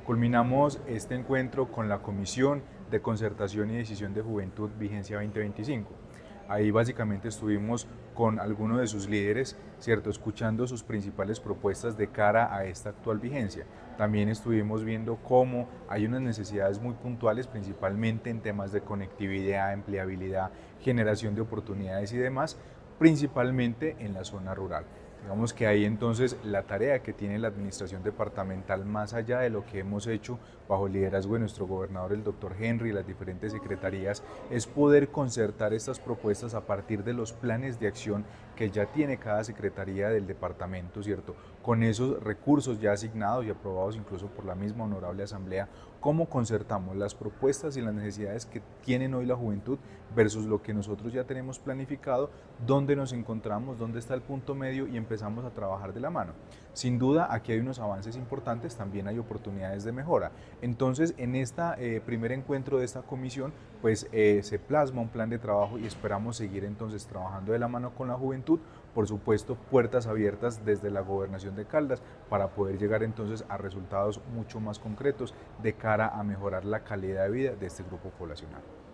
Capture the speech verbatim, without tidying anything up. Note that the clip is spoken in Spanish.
Culminamos este encuentro con la Comisión de Concertación y Decisión de Juventud Vigencia veinte veinticinco. Ahí básicamente estuvimos con algunos de sus líderes, ¿cierto?, escuchando sus principales propuestas de cara a esta actual vigencia. También estuvimos viendo cómo hay unas necesidades muy puntuales, principalmente en temas de conectividad, empleabilidad, generación de oportunidades y demás, principalmente en la zona rural. Digamos que ahí entonces la tarea que tiene la administración departamental, más allá de lo que hemos hecho bajo el liderazgo de nuestro gobernador, el doctor Henry, y las diferentes secretarías, es poder concertar estas propuestas a partir de los planes de acción que ya tiene cada secretaría del departamento, ¿cierto? Con esos recursos ya asignados y aprobados incluso por la misma honorable asamblea, cómo concertamos las propuestas y las necesidades que tienen hoy la juventud versus lo que nosotros ya tenemos planificado, dónde nos encontramos, dónde está el punto medio y empezamos a trabajar de la mano. Sin duda, aquí hay unos avances importantes, también hay oportunidades de mejora. Entonces, en este eh, primer encuentro de esta comisión, pues eh, se plasma un plan de trabajo y esperamos seguir entonces trabajando de la mano con la juventud, por supuesto, puertas abiertas desde la gobernación de Caldas para poder llegar entonces a resultados mucho más concretos de cara a mejorar la calidad de vida de este grupo poblacional.